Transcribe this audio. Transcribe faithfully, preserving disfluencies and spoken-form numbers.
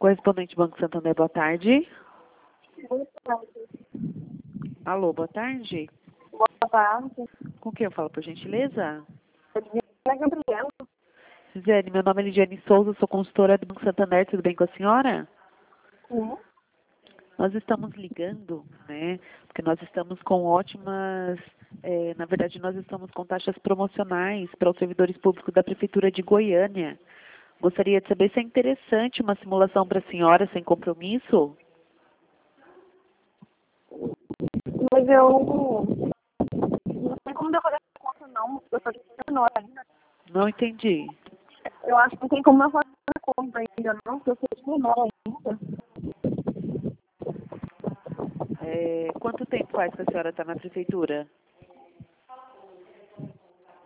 Correspondente Banco Santander, boa tarde. Boa tarde. Alô, boa tarde. Boa tarde. Com quem eu falo, por gentileza? É Gabriela. Gisele, meu nome é Lidiane Souza, sou consultora do Banco Santander, tudo bem com a senhora? Sim. Nós estamos ligando, né, porque nós estamos com ótimas, é, na verdade nós estamos com taxas promocionais para os servidores públicos da Prefeitura de Goiânia. Gostaria de saber se é interessante uma simulação para a senhora sem compromisso? Mas eu não sei como decorar a conta, não. Eu sou de menor ainda. Não entendi. Eu acho que não tem como eu fazer a conta ainda, não, porque eu sou de menor ainda. É, quanto tempo faz que a senhora está na Prefeitura?